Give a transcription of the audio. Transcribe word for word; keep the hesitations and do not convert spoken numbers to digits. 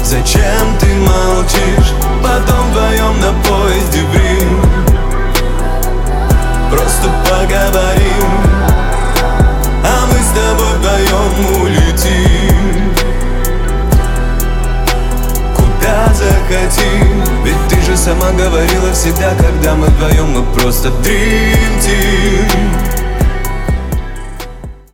Зачем ты молчишь? Потом вдвоем на поезде в Рим просто поговорим, а мы с тобой вдвоем улетим куда захотим. Ведь ты же сама говорила всегда, когда мы вдвоем, мы просто Dream Team.